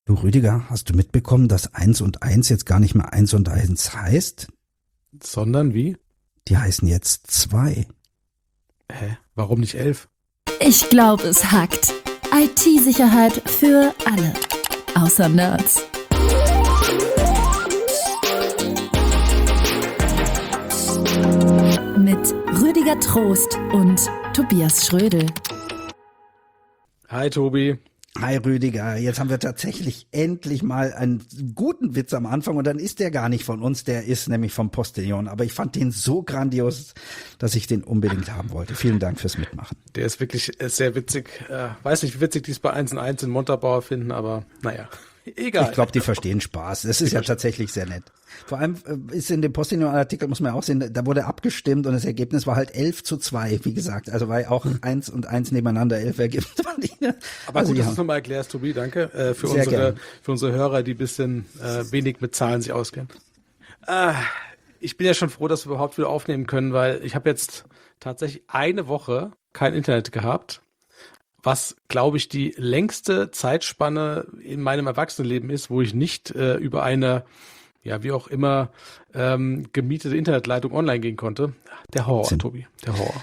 Du Rüdiger, hast du mitbekommen, dass 1 und 1 jetzt gar nicht mehr 1 und 1 heißt? Sondern wie? Die heißen jetzt 2. Hä? Warum nicht 11? Ich glaube, es hackt. IT-Sicherheit für alle. Außer Nerds. Mit Rüdiger Trost und Tobias Schrödel. Hi Tobi. Hi Rüdiger, jetzt haben wir tatsächlich endlich mal einen guten Witz am Anfang und dann ist der gar nicht von uns, der ist nämlich vom Postillon. Aber ich fand den so grandios, dass ich den unbedingt haben wollte. Vielen Dank fürs Mitmachen. Der ist wirklich sehr witzig. Weiß nicht, wie witzig die es bei 1 und 1 in Montabaur finden, aber naja, egal. Ich glaube, die verstehen Spaß. Das ist ja tatsächlich sehr nett. Vor allem ist in dem Postillon-Artikel, muss man ja auch sehen, da wurde abgestimmt und das Ergebnis war halt 11:2, wie gesagt. Also weil auch 1 und 1 nebeneinander 11 ergibt. Aber also gut, dass du es nochmal erklärst, Tobi, danke. Für unsere Hörer, die ein bisschen wenig mit Zahlen sich auskennen. Ich bin ja schon froh, dass wir überhaupt wieder aufnehmen können, weil ich habe jetzt tatsächlich eine Woche kein Internet gehabt, was, glaube ich, die längste Zeitspanne in meinem Erwachsenenleben ist, wo ich nicht über eine, ja, wie auch immer, gemietete Internetleitung online gehen konnte. Der Horror, Tobi, der Horror.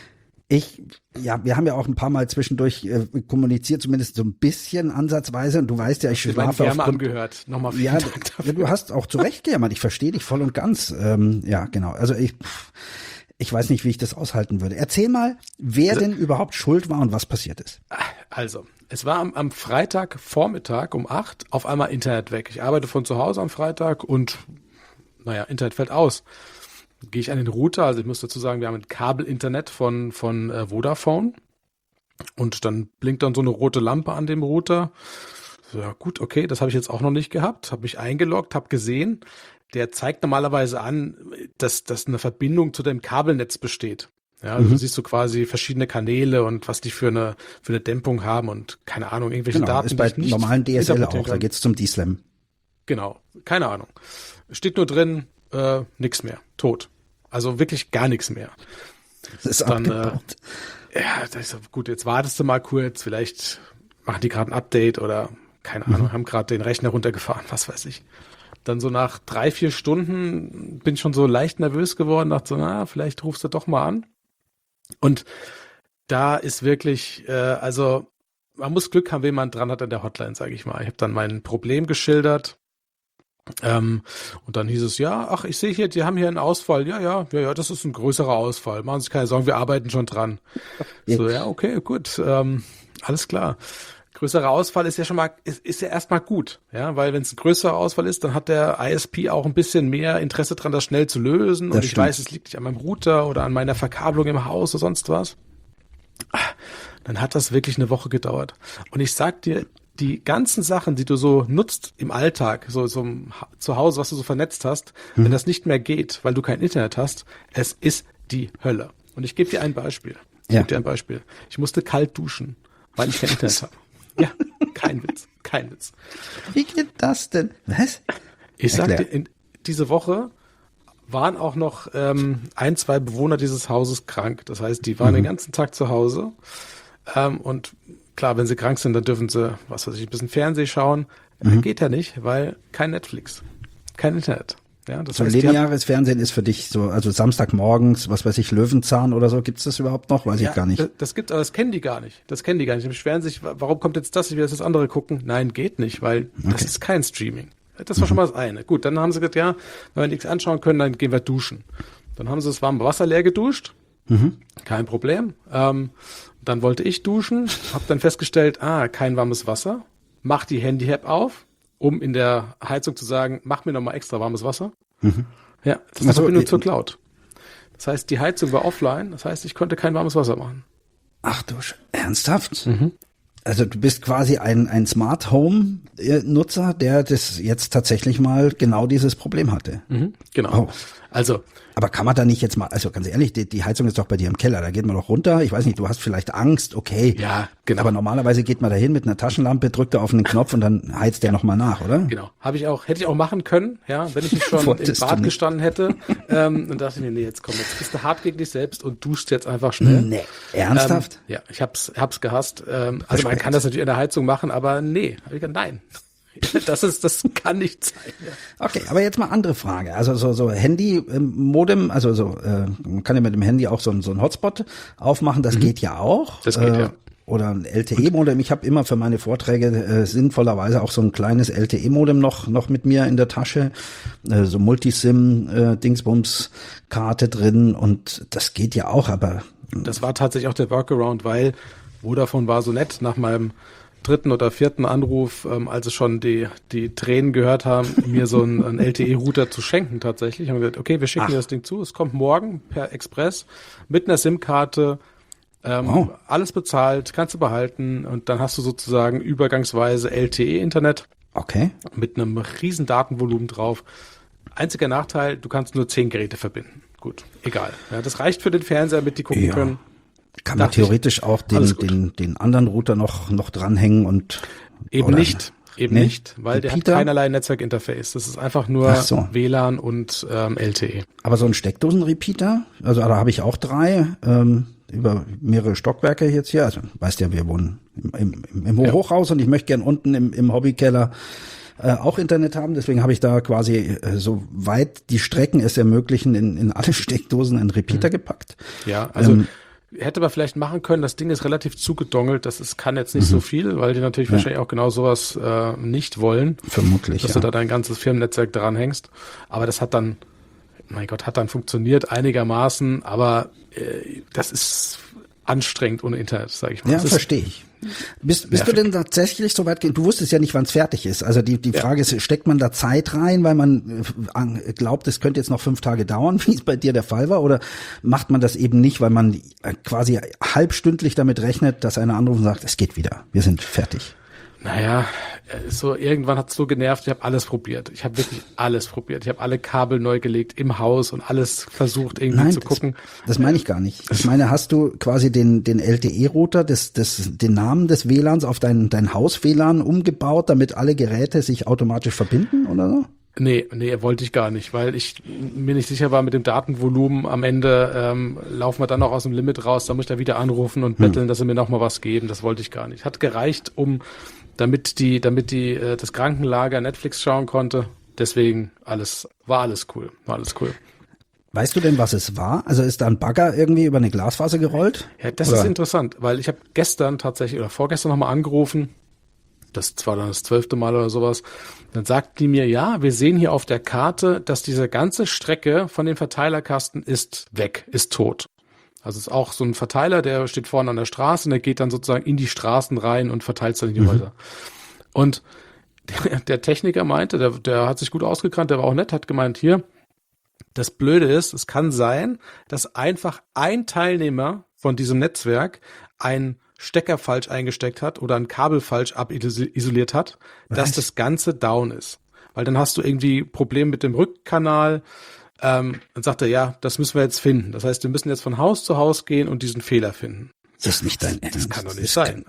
Wir haben ja auch ein paar Mal zwischendurch kommuniziert, zumindest so ein bisschen ansatzweise. Und du weißt ja, ich schlafe aufgrund... angehört. Nochmal vielen Dank dafür. Ja, du hast auch zu Recht gejammert. Ich verstehe dich voll und ganz. Ja, genau. Also ich weiß nicht, wie ich das aushalten würde. Erzähl mal, wer denn überhaupt schuld war und was passiert ist. Also, es war am Freitagvormittag um 8 auf einmal Internet weg. Ich arbeite von zu Hause am Freitag und, naja, Internet fällt aus. Gehe ich an den Router, also ich muss dazu sagen, wir haben ein Kabel-Internet von Vodafone und dann blinkt dann so eine rote Lampe an dem Router. So, ja gut, okay, das habe ich jetzt auch noch nicht gehabt, habe mich eingeloggt, habe gesehen, der zeigt normalerweise an, dass eine Verbindung zu dem Kabelnetz besteht. Ja, also du siehst so quasi verschiedene Kanäle und was die für eine Dämpfung haben und keine Ahnung, irgendwelche Daten. Ist bei normalen DSL auch, da geht's zum D-Slam. Genau, keine Ahnung. Steht nur drin, nix mehr, tot. Also wirklich gar nichts mehr. Das ist dann, abgebaut. Ja, das ist so, gut, jetzt wartest du mal kurz, vielleicht machen die gerade ein Update oder keine Ahnung, haben gerade den Rechner runtergefahren, was weiß ich. Dann so nach 3-4 Stunden bin ich schon so leicht nervös geworden, dachte so, vielleicht rufst du doch mal an. Und da ist wirklich, also man muss Glück haben, wenn man dran hat an der Hotline, sage ich mal. Ich habe dann mein Problem geschildert. Und dann hieß es, ich sehe hier, die haben hier einen Ausfall. Ja, das ist ein größerer Ausfall. Machen Sie sich keine Sorgen, wir arbeiten schon dran. So, ja, okay, gut, alles klar. Größerer Ausfall ist ja schon mal, ist ja erstmal gut, ja, weil wenn es ein größerer Ausfall ist, dann hat der ISP auch ein bisschen mehr Interesse dran, das schnell zu lösen. Und ich weiß, es liegt nicht an meinem Router oder an meiner Verkabelung im Haus oder sonst was. Dann hat das wirklich eine Woche gedauert. Und ich sag dir, die ganzen Sachen, die du so nutzt im Alltag, so zu Hause, was du so vernetzt hast, wenn das nicht mehr geht, weil du kein Internet hast, es ist die Hölle. Und ich gebe dir ein Beispiel. Ich musste kalt duschen, weil ich kein Internet habe. Ja, kein Witz. Wie geht das denn? Was? Ich sag dir, diese Woche waren auch noch 1-2 Bewohner dieses Hauses krank. Das heißt, die waren den ganzen Tag zu Hause und klar, wenn sie krank sind, dann dürfen sie, ein bisschen Fernsehen schauen. Geht ja nicht, weil kein Netflix, kein Internet. Ja, das heißt, lineares Fernsehen ist für dich so, also Samstagmorgens, was weiß ich, Löwenzahn oder so, gibt's das überhaupt noch? Weiß ich gar nicht. Das gibt's, aber das kennen die gar nicht. Die beschweren sich, warum kommt jetzt das, ich will jetzt das andere gucken. Nein, geht nicht, weil das ist kein Streaming. Das war schon mal das eine. Gut, dann haben sie gesagt, ja, wenn wir nichts anschauen können, dann gehen wir duschen. Dann haben sie das warme Wasser leer geduscht. Kein Problem. Dann wollte ich duschen, habe dann festgestellt, kein warmes Wasser. Mach die Handy-App auf, um in der Heizung zu sagen, mach mir nochmal extra warmes Wasser. Ja, das ist eine Verbindung zur Cloud. Das heißt, die Heizung war offline, das heißt, ich konnte kein warmes Wasser machen. Ach du, ernsthaft? Also du bist quasi ein Smart Home Nutzer, der das jetzt tatsächlich mal genau dieses Problem hatte. Genau. Oh. Also, aber kann man da nicht jetzt mal, also ganz ehrlich, die Heizung ist doch bei dir im Keller, da geht man doch runter. Ich weiß nicht, du hast vielleicht Angst, okay. Ja, genau. Aber normalerweise geht man da hin mit einer Taschenlampe, drückt da auf einen Knopf und dann heizt der nochmal nach, oder? Genau. Hätte ich auch machen können, ja, wenn ich nicht schon im Bad gestanden hätte. Dann dachte ich mir, jetzt bist du hart gegen dich selbst und duschst jetzt einfach schnell. Nee, ernsthaft? Ja, ich hab's gehasst. Also man kann das natürlich in der Heizung machen, aber nee. Nein. Das kann nicht sein. Ja. Okay, aber jetzt mal andere Frage. Also so Handy-Modem, man kann ja mit dem Handy auch so ein Hotspot aufmachen, das geht ja auch. Das geht ja. Oder ein LTE-Modem. Ich habe immer für meine Vorträge sinnvollerweise auch so ein kleines LTE-Modem noch mit mir in der Tasche, so Multisim-Dingsbums-Karte drin und das geht ja auch, aber das war tatsächlich auch der Workaround, weil Vodafone war so nett nach meinem 3. oder 4. Anruf, als es schon die Tränen gehört haben, mir so einen LTE-Router zu schenken tatsächlich. Haben wir gesagt, okay, wir schicken dir das Ding zu, es kommt morgen per Express mit einer SIM-Karte, alles bezahlt, kannst du behalten und dann hast du sozusagen übergangsweise LTE-Internet. Okay. Mit einem riesen Datenvolumen drauf. Einziger Nachteil, du kannst nur 10 Geräte verbinden. Gut, egal. Ja, das reicht für den Fernseher, mit die gucken können. Kann man theoretisch auch den anderen Router noch dranhängen und eben nicht, weil der hat keinerlei Netzwerkinterface. Das ist einfach nur WLAN und LTE. Aber so ein Steckdosenrepeater, also da habe ich auch 3 über mehrere Stockwerke jetzt hier. Also weißt ja, wir wohnen im Hochhaus und ich möchte gern unten im Hobbykeller auch Internet haben. Deswegen habe ich da quasi so weit die Strecken es ermöglichen in alle Steckdosen einen Repeater gepackt. Ja, also hätte man vielleicht machen können, das Ding ist relativ zugedongelt, kann jetzt nicht so viel, weil die natürlich wahrscheinlich auch genau sowas nicht wollen. Vermutlich, dass du da dein ganzes Firmennetzwerk dranhängst. Aber das hat dann funktioniert einigermaßen, aber das ist anstrengend ohne Internet, sage ich mal. Ja, verstehe ich. Bist du denn tatsächlich so weit, du wusstest ja nicht, wann es fertig ist. Also die Frage ist, steckt man da Zeit rein, weil man glaubt, es könnte jetzt noch 5 Tage dauern, wie es bei dir der Fall war, oder macht man das eben nicht, weil man quasi halbstündlich damit rechnet, dass einer anruft und sagt, es geht wieder, wir sind fertig? Naja, so irgendwann hat es so genervt, ich habe alles probiert. Ich habe wirklich alles probiert. Ich habe alle Kabel neu gelegt im Haus und alles versucht irgendwie zu gucken. Das meine ich gar nicht. Ich meine, hast du quasi den LTE-Router, den Namen des WLANs auf dein Haus-WLAN umgebaut, damit alle Geräte sich automatisch verbinden oder so? Nee, wollte ich gar nicht, weil ich mir nicht sicher war mit dem Datenvolumen. Am Ende laufen wir dann noch aus dem Limit raus, da muss ich da wieder anrufen und betteln, dass sie mir noch mal was geben. Das wollte ich gar nicht. Hat gereicht, damit das Krankenlager Netflix schauen konnte. Deswegen war alles cool. Weißt du denn, was es war? Also ist da ein Bagger irgendwie über eine Glasfaser gerollt? Ja, das ist interessant, weil ich habe gestern tatsächlich oder vorgestern nochmal angerufen. Das war dann das 12. Mal oder sowas. Dann sagt die mir, ja, wir sehen hier auf der Karte, dass diese ganze Strecke von dem Verteilerkasten ist weg, ist tot. Also es ist auch so ein Verteiler, der steht vorne an der Straße und der geht dann sozusagen in die Straßen rein und verteilt es dann in die Häuser. Und der Techniker meinte, der hat sich gut ausgekannt, der war auch nett, hat gemeint, hier, das Blöde ist, es kann sein, dass einfach ein Teilnehmer von diesem Netzwerk ein Stecker falsch eingesteckt hat oder ein Kabel falsch abisoliert hat, dass das Ganze down ist. Weil dann hast du irgendwie Probleme mit dem Rückkanal. Dann sagt er, ja, das müssen wir jetzt finden. Das heißt, wir müssen jetzt von Haus zu Haus gehen und diesen Fehler finden. Das ist nicht dein Ernst. Das kann doch nicht sein.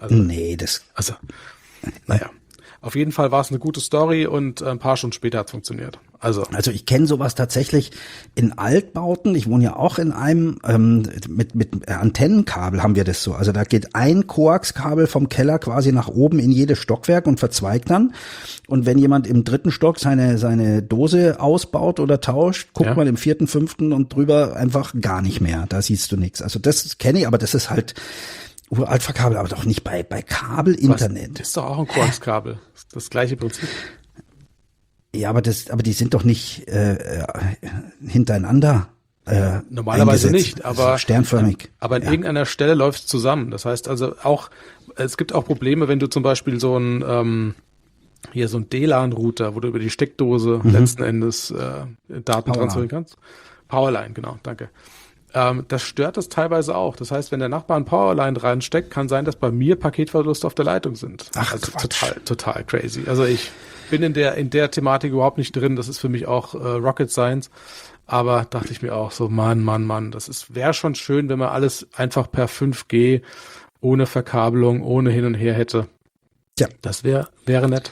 Naja. Auf jeden Fall war es eine gute Story und ein paar Stunden später hat es funktioniert. Also ich kenne sowas tatsächlich in Altbauten. Ich wohne ja auch in einem, mit Antennenkabel haben wir das so. Also da geht ein Koaxkabel vom Keller quasi nach oben in jedes Stockwerk und verzweigt dann. Und wenn jemand im 3. Stock seine Dose ausbaut oder tauscht, guckt man im 4., 5. und drüber einfach gar nicht mehr. Da siehst du nichts. Also das kenne ich, aber das ist halt uralt verkabelt, aber doch nicht bei Kabel-Internet. Das ist doch auch ein Koaxkabel. Das gleiche Prinzip. Ja, aber die sind doch nicht hintereinander. Normalerweise nicht, aber also sternförmig. Aber an irgendeiner Stelle läuft es zusammen. Das heißt also es gibt auch Probleme, wenn du zum Beispiel so ein DLAN-Router, wo du über die Steckdose letzten Endes Daten transferieren kannst. Powerline, genau, danke. Das stört das teilweise auch. Das heißt, wenn der Nachbar ein Powerline reinsteckt, kann sein, dass bei mir Paketverluste auf der Leitung sind. Ach, also Quatsch. total crazy. Also ich bin in der Thematik überhaupt nicht drin. Das ist für mich auch Rocket Science. Aber dachte ich mir auch so, Mann, wäre schon schön, wenn man alles einfach per 5G ohne Verkabelung, ohne hin und her hätte. Ja. Das wäre nett.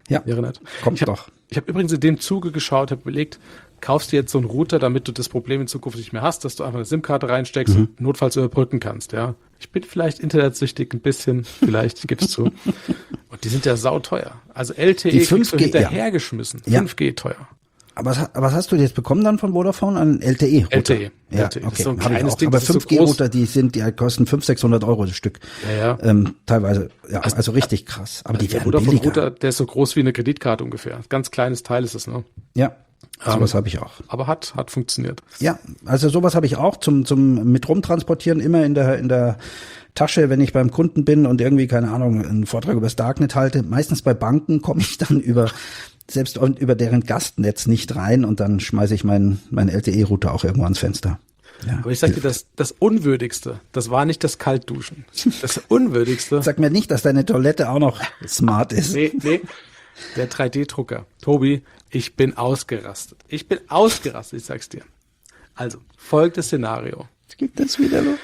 Ja, wäre nett. kommt doch. Ich habe übrigens in dem Zuge geschaut, habe überlegt, kaufst du jetzt so einen Router, damit du das Problem in Zukunft nicht mehr hast, dass du einfach eine SIM-Karte reinsteckst und notfalls überbrücken kannst, ja. Ich bin vielleicht internetsüchtig ein bisschen, vielleicht, ich gebe es zu. Und die sind ja sauteuer. Also LTE Die 5G, kriegst du hinterhergeschmissen. Ja. 5G teuer. Aber was hast du jetzt bekommen dann von Vodafone? An LTE? LTE. Ja, LTE. okay. Das ist so ein Hab ich kleines auch. Ding, Aber das ist so 5G-Router, die kosten 500-600 € das Stück. Ja. Teilweise, ja, also richtig krass. Aber die Der werden billiger. Vodafone-Router, der ist so groß wie eine Kreditkarte ungefähr. Ganz kleines Teil ist es, ne? Ja, sowas habe ich auch. Aber hat funktioniert. Ja, also sowas habe ich auch zum mit rumtransportieren immer in der Tasche, wenn ich beim Kunden bin und irgendwie, keine Ahnung, einen Vortrag über das Darknet halte. Meistens bei Banken komme ich dann über deren Gastnetz nicht rein und dann schmeiße ich meinen LTE-Router auch irgendwo ans Fenster. Ja. Aber ich sag dir, das Unwürdigste, das war nicht das Kaltduschen. Das Unwürdigste. Sag mir nicht, dass deine Toilette auch noch smart ist. Nee. Der 3D-Drucker. Tobi, ich bin ausgerastet. Ich sag's dir. Also, folgendes Szenario. Was gibt das wieder los?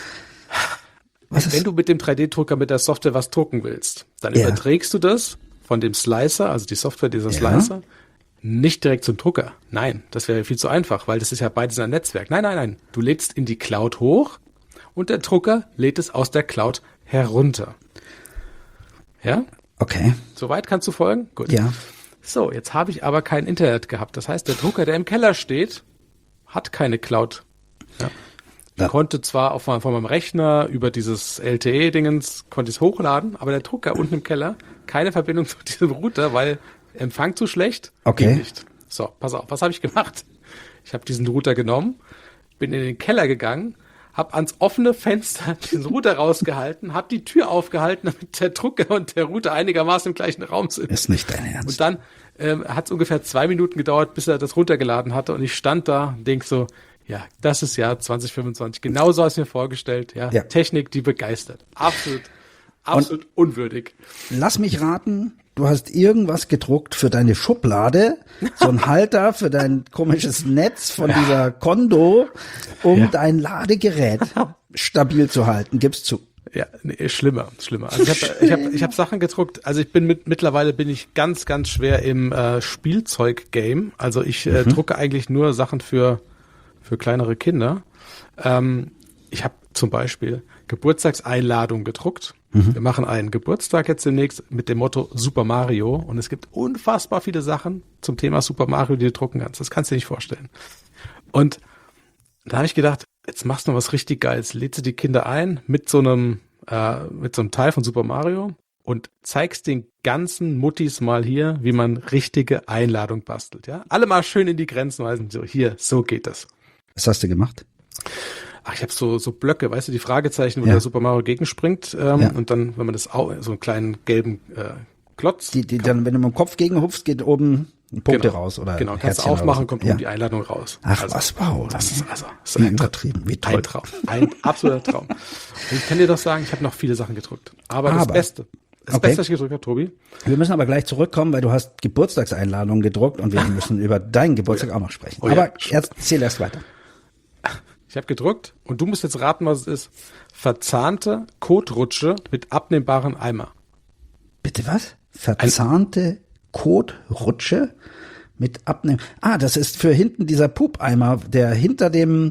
Wenn du mit dem 3D-Drucker mit der Software was drucken willst, dann überträgst du das von dem Slicer, also die Software dieser Slicer, nicht direkt zum Drucker. Nein, das wäre viel zu einfach, weil das ist ja beides ein Netzwerk. Nein. Du lädst in die Cloud hoch und der Drucker lädt es aus der Cloud herunter. Ja? Okay. Soweit kannst du folgen? Gut. Ja. So, jetzt habe ich aber kein Internet gehabt. Das heißt, der Drucker, der im Keller steht, hat keine Cloud. Ja. Ich konnte zwar von meinem Rechner über dieses LTE-Dingens, konnte ich es hochladen, aber der Drucker unten im Keller, keine Verbindung zu diesem Router, weil Empfang zu schlecht. Okay. Ging nicht. So, pass auf, was habe ich gemacht? Ich habe diesen Router genommen, bin in den Keller gegangen, habe ans offene Fenster diesen Router rausgehalten, habe die Tür aufgehalten, damit der Drucker und der Router einigermaßen im gleichen Raum sind. Ist nicht dein Ernst. Und dann hat es ungefähr 2 Minuten gedauert, bis er das runtergeladen hatte und ich stand da und denk so, ja, das ist Jahr 2025. Genauso hast du mir vorgestellt. Ja. Technik, die begeistert. Absolut unwürdig. Lass mich raten, du hast irgendwas gedruckt für deine Schublade, so ein Halter für dein komisches Netz von dieser Kondo, um dein Ladegerät stabil zu halten. Gib's zu. Ja, nee, schlimmer. Also ich hab Sachen gedruckt. Also mittlerweile bin ich ganz, ganz schwer im Spielzeug-Game. Also ich drucke eigentlich nur Sachen für kleinere Kinder. Ich habe zum Beispiel Geburtstagseinladung gedruckt. Wir machen einen Geburtstag jetzt demnächst mit dem Motto Super Mario und es gibt unfassbar viele Sachen zum Thema Super Mario, die du drucken kannst. Das kannst du dir nicht vorstellen. Und da habe ich gedacht, jetzt machst du noch was richtig Geiles. Lädst du die Kinder ein mit so einem Teil von Super Mario und zeigst den ganzen Muttis mal hier, wie man richtige Einladung bastelt. Ja, alle mal schön in die Grenzen weisen. So, hier, so geht das. Was hast du gemacht? Ach, ich habe so Blöcke, weißt du, die Fragezeichen, wo der Super Mario gegenspringt und dann, wenn man das so einen kleinen gelben Klotz. Die dann, wenn du mit dem Kopf gegenhupfst, geht oben ein Punkt raus oder genau, kannst du aufmachen, kommt oben die Einladung raus. Ach, was, wow. Das ist wie übertrieben, wie toll. Ein Traum, ein absoluter Traum. Und ich kann dir doch sagen, ich habe noch viele Sachen gedrückt. Aber das Beste, was ich gedrückt habe, Tobi. Wir müssen aber gleich zurückkommen, weil du hast Geburtstagseinladungen gedruckt und wir müssen über deinen Geburtstag auch noch sprechen. Aber erzähl erst weiter. Ich habe gedrückt und du musst jetzt raten, was es ist. Verzahnte Kotrutsche mit abnehmbaren Eimer. Bitte was? Verzahnte Kotrutsche mit abnehmen. Das ist für hinten dieser Pupeimer, der hinter dem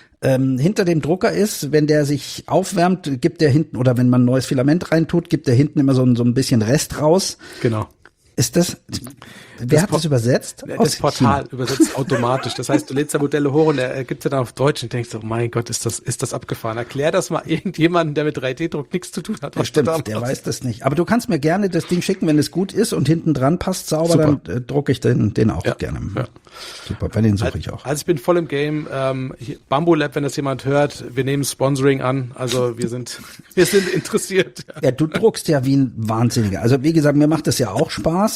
Drucker ist. Wenn der sich aufwärmt, gibt der hinten, oder wenn man ein neues Filament reintut, gibt der hinten immer so ein bisschen Rest raus. Genau. Ist das, wer hat das übersetzt? Das Portal übersetzt automatisch. Das heißt, du lädst da Modelle hoch und er gibt es dann auf Deutsch und denkst so, mein Gott, ist das abgefahren. Erklär das mal irgendjemandem, der mit 3D-Druck nichts zu tun hat. Ja, stimmt, der weiß das nicht. Aber du kannst mir gerne das Ding schicken, wenn es gut ist und hinten dran passt sauber, super. Dann drucke ich den auch gerne. Ja. Super, bei den suche ich auch. Also ich bin voll im Game. Bambu Lab, wenn das jemand hört, wir nehmen Sponsoring an. Also wir sind interessiert. Ja, du druckst ja wie ein Wahnsinniger. Also wie gesagt, mir macht das ja auch Spaß.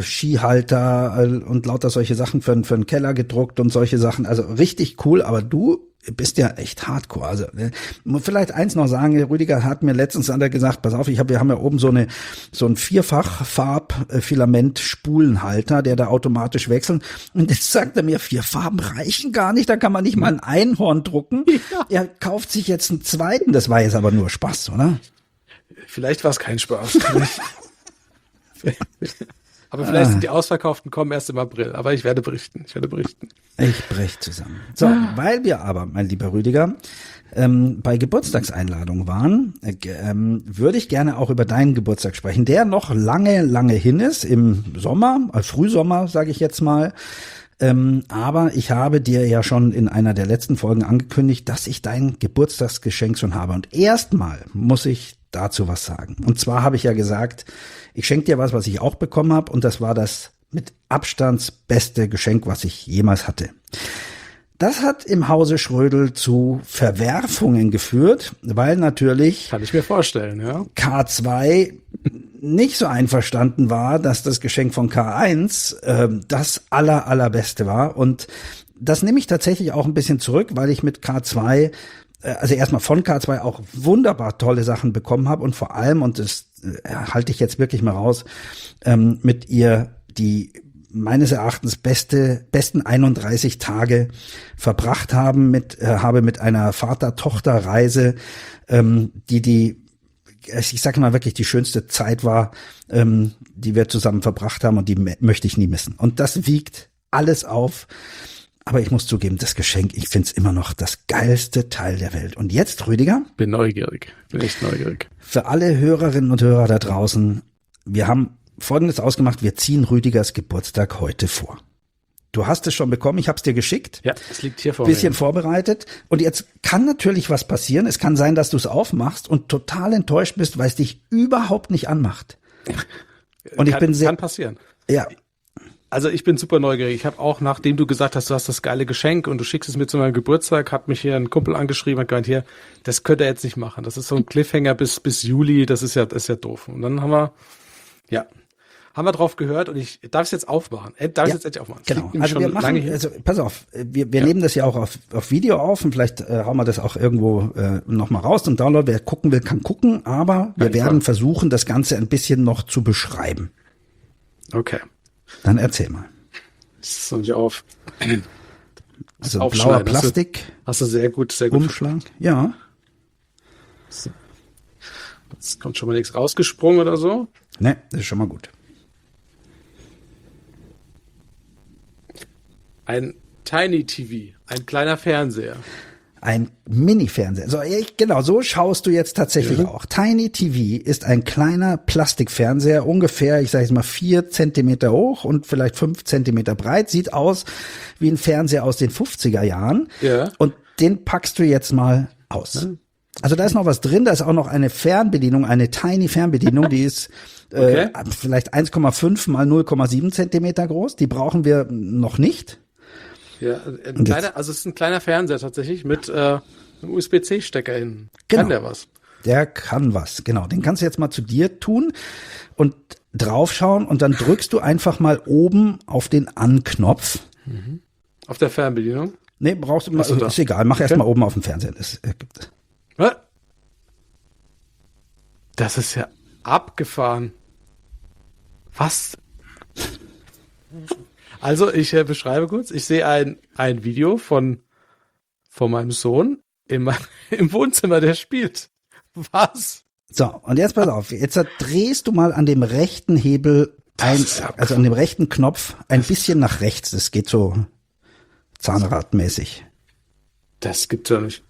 Skihalter und lauter solche Sachen für einen Keller gedruckt und solche Sachen. Also richtig cool, aber du bist ja echt hardcore. Also vielleicht eins noch sagen, Rüdiger hat mir letztens gesagt, pass auf, wir haben ja oben so einen Vierfach-Farb-Filament-Spulenhalter, der da automatisch wechselt. Und jetzt sagt er mir, 4 Farben reichen gar nicht, da kann man nicht mal ein Einhorn drucken. Ja. Er kauft sich jetzt einen zweiten, das war jetzt aber nur Spaß, oder? Vielleicht war es kein Spaß. Aber vielleicht sind die Ausverkauften kommen erst im April. Aber ich werde berichten. Ich brech zusammen. So, weil wir aber, mein lieber Rüdiger, bei Geburtstagseinladungen waren, würde ich gerne auch über deinen Geburtstag sprechen, der noch lange, lange hin ist, im Sommer, Frühsommer, sage ich jetzt mal. Aber ich habe dir ja schon in einer der letzten Folgen angekündigt, dass ich dein Geburtstagsgeschenk schon habe. Und erstmal muss ich dazu was sagen. Und zwar habe ich ja gesagt, ich schenke dir was ich auch bekommen habe. Und das war das mit Abstands beste Geschenk, was ich jemals hatte. Das hat im Hause Schrödel zu Verwerfungen geführt, weil natürlich kann ich mir vorstellen, ja. K2 nicht so einverstanden war, dass das Geschenk von K1 das allerbeste war. Und das nehme ich tatsächlich auch ein bisschen zurück, weil ich mit K2, also erstmal von K2 auch wunderbar tolle Sachen bekommen habe und vor allem, und das halte ich jetzt wirklich mal raus, mit ihr die meines Erachtens besten 31 Tage verbracht habe mit einer Vater-Tochter-Reise, die ich sage mal wirklich die schönste Zeit war, die wir zusammen verbracht haben und die möchte ich nie missen. Und das wiegt alles auf. Aber ich muss zugeben, das Geschenk, ich finde es immer noch das geilste Teil der Welt. Und jetzt, Rüdiger? Bin echt neugierig. Für alle Hörerinnen und Hörer da draußen, wir haben Folgendes ausgemacht, wir ziehen Rüdigers Geburtstag heute vor. Du hast es schon bekommen, ich habe es dir geschickt. Ja, es liegt hier vor mir. Bisschen vorbereitet. Und jetzt kann natürlich was passieren. Es kann sein, dass du es aufmachst und total enttäuscht bist, weil es dich überhaupt nicht anmacht. Und kann passieren. Ja. Also ich bin super neugierig. Ich habe auch, nachdem du gesagt hast, du hast das geile Geschenk und du schickst es mir zu meinem Geburtstag, hat mich hier ein Kumpel angeschrieben, hat gemeint, hier, das könnte er jetzt nicht machen. Das ist so ein Cliffhanger bis Juli, das ist ja doof. Und dann haben wir drauf gehört und ich darf es jetzt aufmachen. Darf ich es jetzt endlich aufmachen? Genau. Also wir machen, pass auf, wir nehmen das ja auch auf Video auf und vielleicht hauen wir das auch irgendwo noch mal raus und Download. Wer gucken will, kann gucken, aber wir werden versuchen, das Ganze ein bisschen noch zu beschreiben. Okay. Dann erzähl mal. Das soll ich auf. Also blauer Plastik. Hast du sehr gut. Umschlag. Ja. Jetzt kommt schon mal nichts rausgesprungen oder so. Ne, das ist schon mal gut. Ein Tiny TV, ein kleiner Fernseher. Ein Mini-Fernseher. Genau, so schaust du jetzt tatsächlich auch. Tiny TV ist ein kleiner Plastikfernseher, ungefähr, ich sage jetzt mal 4 Zentimeter hoch und vielleicht 5 Zentimeter breit. Sieht aus wie ein Fernseher aus den 50er Jahren. Ja. Und den packst du jetzt mal aus. Also da ist noch was drin, da ist auch noch eine Fernbedienung, eine Tiny Fernbedienung, die ist vielleicht 1,5 mal 0,7 Zentimeter groß. Die brauchen wir noch nicht. Ja, also es ist ein kleiner Fernseher tatsächlich mit einem USB-C-Stecker hinten. Genau. Kann der was? Der kann was, genau. Den kannst du jetzt mal zu dir tun und draufschauen und dann drückst du einfach mal oben auf den An-Knopf. Mhm. Auf der Fernbedienung? Nee, brauchst du mal, ist egal, mach erst mal oben auf dem Fernseher. Das ist ja abgefahren. Was? Also, ich beschreibe kurz. Ich sehe ein Video von meinem Sohn im Wohnzimmer, der spielt. Was? So, und jetzt pass auf. Jetzt drehst du mal an dem rechten Hebel, also an dem rechten Knopf, ein bisschen nach rechts. Das geht so zahnradmäßig. Das gibt's ja nicht.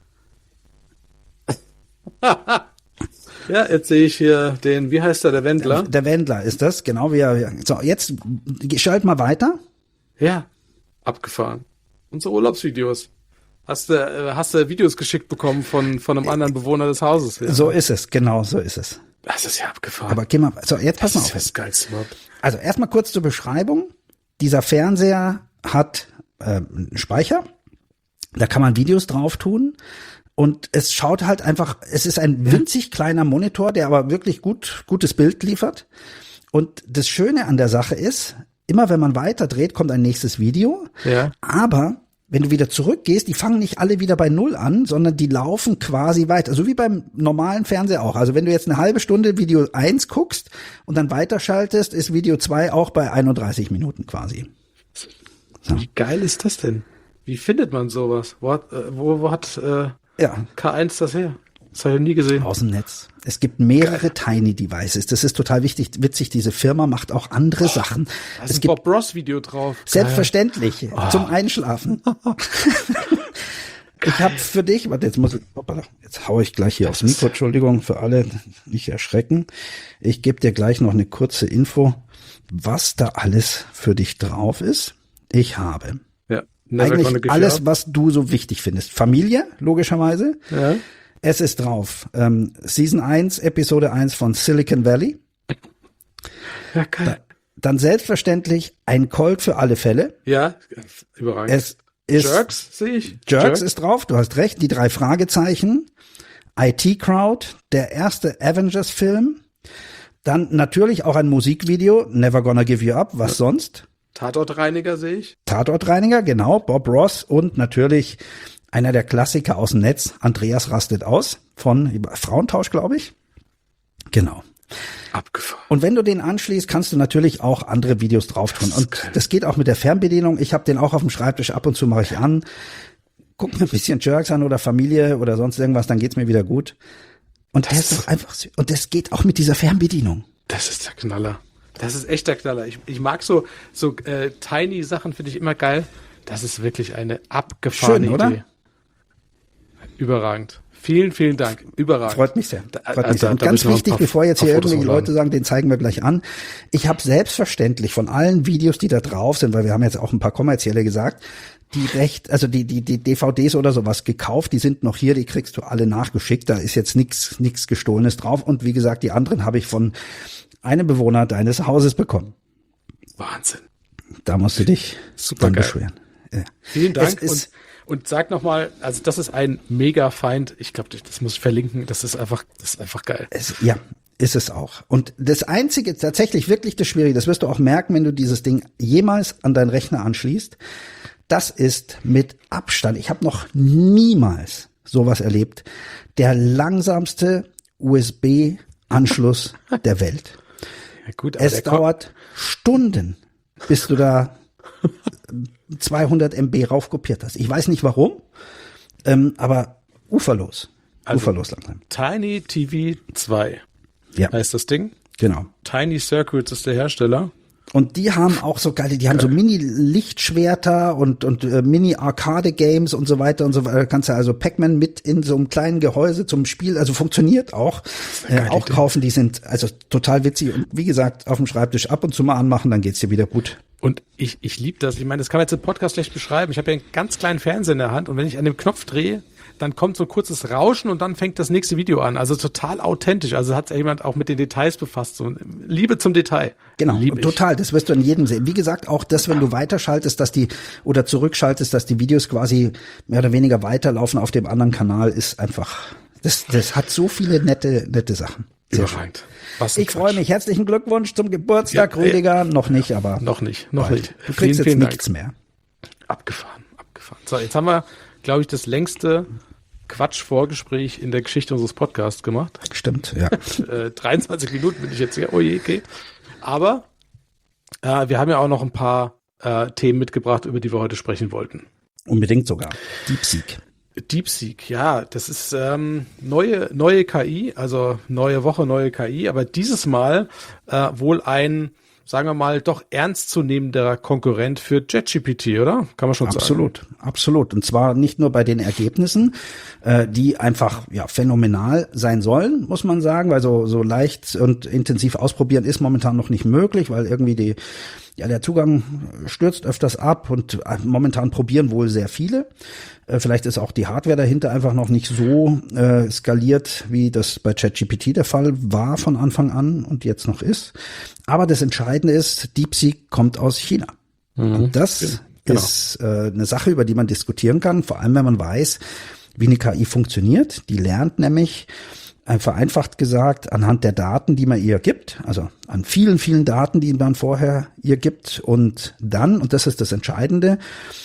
Ja, jetzt sehe ich hier den, wie heißt der Wendler? Der Wendler ist das, genau wie er. So, jetzt schalt mal weiter. Ja, abgefahren. Unsere Urlaubsvideos. Hast du Videos geschickt bekommen von einem anderen Bewohner des Hauses? Ja. So ist es, genau so ist es. Das ist ja abgefahren. Aber geh mal, so jetzt pass mal auf. Das ist das Geilste überhaupt. Also erstmal kurz zur Beschreibung. Dieser Fernseher hat einen Speicher. Da kann man Videos drauf tun. Und es schaut halt einfach, es ist ein winzig kleiner Monitor, der aber wirklich gutes Bild liefert. Und das Schöne an der Sache ist, immer wenn man weiter dreht, kommt ein nächstes Video. Ja. Aber wenn du wieder zurückgehst, die fangen nicht alle wieder bei 0 an, sondern die laufen quasi weiter. So wie beim normalen Fernseher auch. Also wenn du jetzt eine halbe Stunde Video 1 guckst und dann weiterschaltest, ist Video 2 auch bei 31 Minuten quasi. So. Wie geil ist das denn? Wie findet man sowas? Wo hat K1 das her? Das habe ich nie gesehen. Aus dem Netz. Es gibt mehrere Tiny Devices. Das ist total witzig. Diese Firma macht auch andere Sachen. Da ist ein Bob Ross Video drauf. Selbstverständlich. Zum Einschlafen. Ich habe für dich, warte, jetzt haue ich gleich hier aufs Mikro, Entschuldigung, für alle nicht erschrecken. Ich gebe dir gleich noch eine kurze Info, was da alles für dich drauf ist. Ich habe eigentlich alles, was du so wichtig findest. Familie, logischerweise. Ja. Es ist drauf. Season 1, Episode 1 von Silicon Valley. Ja, geil. Dann selbstverständlich ein Colt für alle Fälle. Ja, überragend. Es ist Jerks, sehe ich. Jerks ist drauf, du hast recht, die 3 Fragezeichen. IT Crowd, der erste Avengers-Film. Dann natürlich auch ein Musikvideo, Never Gonna Give You Up, was sonst? Tatortreiniger sehe ich. Tatortreiniger, genau, Bob Ross und natürlich einer der Klassiker aus dem Netz, Andreas rastet aus, von Frauentausch, glaube ich. Genau. Abgefahren. Und wenn du den anschließt, kannst du natürlich auch andere Videos drauf tun. Und das geht auch mit der Fernbedienung. Ich habe den auch auf dem Schreibtisch, ab und zu mache ich an, guck mir ein bisschen Jerks an oder Familie oder sonst irgendwas, dann geht's mir wieder gut. Und das ist doch einfach, und das geht auch mit dieser Fernbedienung. Das ist der Knaller. Das ist echt der Knaller. Ich mag so tiny Sachen, finde ich immer geil. Das ist wirklich eine abgefahrene Schön, oder? Idee. Überragend. Vielen, vielen Dank. Überragend. Freut mich sehr. Und ganz wichtig, bevor jetzt hier irgendwelche Leute sagen, den zeigen wir gleich an. Ich habe selbstverständlich von allen Videos, die da drauf sind, weil wir haben jetzt auch ein paar kommerzielle gesagt, die DVDs oder sowas gekauft, die sind noch hier, die kriegst du alle nachgeschickt, da ist jetzt nichts Gestohlenes drauf. Und wie gesagt, die anderen habe ich von einem Bewohner deines Hauses bekommen. Wahnsinn. Da musst du dich Super dann geil. beschweren. Ja. Vielen Dank. Und sag nochmal, also das ist ein Mega-Feind. Ich glaube, das muss ich verlinken. Das ist einfach geil. Ja, ist es auch. Und das Einzige, tatsächlich wirklich das Schwierige, das wirst du auch merken, wenn du dieses Ding jemals an deinen Rechner anschließt, das ist mit Abstand, ich habe noch niemals sowas erlebt, der langsamste USB-Anschluss der Welt. Ja, gut, aber es dauert Stunden, bis du da 200 MB raufkopiert hast. Ich weiß nicht warum, aber uferlos. Also, uferlos langsam. Tiny TV 2 heißt das Ding. Genau. Tiny Circuits ist der Hersteller. Und die haben auch so geile, die haben so Mini-Lichtschwerter und Mini-Arcade-Games und so weiter und so weiter. Kannst du also Pac-Man mit in so einem kleinen Gehäuse zum Spiel, also funktioniert auch. Auch kaufen, die sind also total witzig. Und wie gesagt, auf dem Schreibtisch ab und zu mal anmachen, dann geht's dir wieder gut. Und ich liebe das. Ich meine, das kann man jetzt im Podcast schlecht beschreiben. Ich habe ja einen ganz kleinen Fernseher in der Hand und wenn ich an dem Knopf drehe, dann kommt so ein kurzes Rauschen und dann fängt das nächste Video an. Also total authentisch. Also hat sich jemand auch mit den Details befasst. So Liebe zum Detail. Genau, total. Das wirst du in jedem sehen. Wie gesagt, auch das, wenn du weiterschaltest, oder zurückschaltest, dass die Videos quasi mehr oder weniger weiterlaufen auf dem anderen Kanal, ist einfach, das hat so viele nette Sachen. Überragend. Ich freue mich. Herzlichen Glückwunsch zum Geburtstag, Rüdiger. Noch nicht, aber. Noch nicht. Du kriegst jetzt nichts mehr. Abgefahren. So, jetzt haben wir, glaube ich, das längste Quatsch-Vorgespräch in der Geschichte unseres Podcasts gemacht. Stimmt, ja. 23 Minuten bin ich jetzt hier. Oh je, okay. Aber wir haben ja auch noch ein paar Themen mitgebracht, über die wir heute sprechen wollten. Unbedingt sogar. DeepSeek, ja, das ist neue KI, also neue Woche, neue KI, aber dieses Mal wohl ein, sagen wir mal, doch ernstzunehmender Konkurrent für ChatGPT, oder? Kann man schon sagen. Absolut. Und zwar nicht nur bei den Ergebnissen, die einfach phänomenal sein sollen, muss man sagen, weil so leicht und intensiv ausprobieren ist momentan noch nicht möglich, weil irgendwie der Zugang stürzt öfters ab und momentan probieren wohl sehr viele. Vielleicht ist auch die Hardware dahinter einfach noch nicht so skaliert, wie das bei ChatGPT der Fall war von Anfang an und jetzt noch ist. Aber das Entscheidende ist, DeepSeek kommt aus China. Und das ist eine Sache, über die man diskutieren kann, vor allem wenn man weiß, wie eine KI funktioniert. Die lernt nämlich, vereinfacht gesagt, anhand der Daten, die man ihr gibt, also an vielen, vielen Daten, die man vorher ihr gibt. Und dann, und das ist das Entscheidende,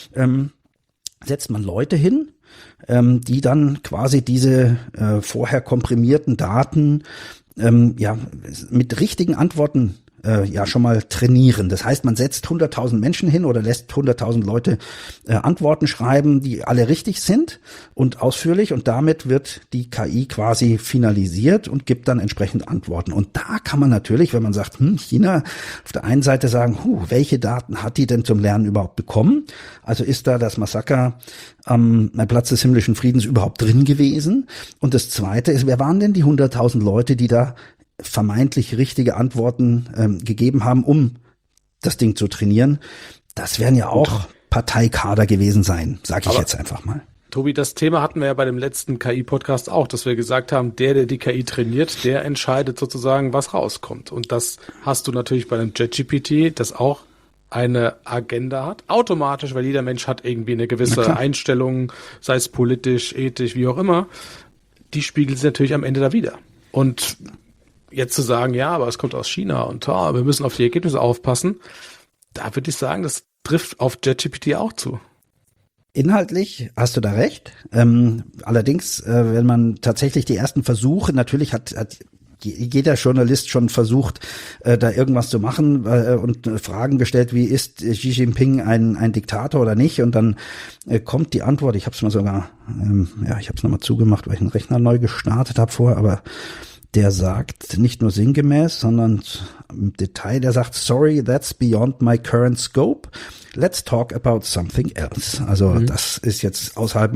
setzt man Leute hin, die dann quasi diese vorher komprimierten Daten mit richtigen Antworten schon mal trainieren. Das heißt, man setzt 100.000 Menschen hin oder lässt 100.000 Leute Antworten schreiben, die alle richtig sind und ausführlich, und damit wird die KI quasi finalisiert und gibt dann entsprechend Antworten. Und da kann man natürlich, wenn man sagt, China, auf der einen Seite sagen, welche Daten hat die denn zum Lernen überhaupt bekommen? Also ist da das Massaker am Platz des himmlischen Friedens überhaupt drin gewesen? Und das Zweite ist, wer waren denn die 100.000 Leute, die da vermeintlich richtige Antworten gegeben haben, um das Ding zu trainieren? Das werden ja auch Parteikader gewesen sein, sage ich jetzt einfach mal. Tobi, das Thema hatten wir ja bei dem letzten KI-Podcast auch, dass wir gesagt haben, der die KI trainiert, der entscheidet sozusagen, was rauskommt. Und das hast du natürlich bei einem ChatGPT, das auch eine Agenda hat, automatisch, weil jeder Mensch hat irgendwie eine gewisse Einstellung, sei es politisch, ethisch, wie auch immer. Die spiegelt sich natürlich am Ende da wieder. Und jetzt zu sagen, ja, aber es kommt aus China und wir müssen auf die Ergebnisse aufpassen, da würde ich sagen, das trifft auf ChatGPT auch zu. Inhaltlich hast du da recht. Allerdings, wenn man tatsächlich die ersten Versuche, natürlich hat jeder Journalist schon versucht, da irgendwas zu machen und Fragen gestellt, wie ist Xi Jinping ein Diktator oder nicht? Und dann kommt die Antwort, ich habe es mal sogar, ich habe es nochmal zugemacht, weil ich einen Rechner neu gestartet habe vorher, aber der sagt nicht nur sinngemäß, sondern im Detail, der sagt, sorry, that's beyond my current scope. Let's talk about something else. Also das ist jetzt außerhalb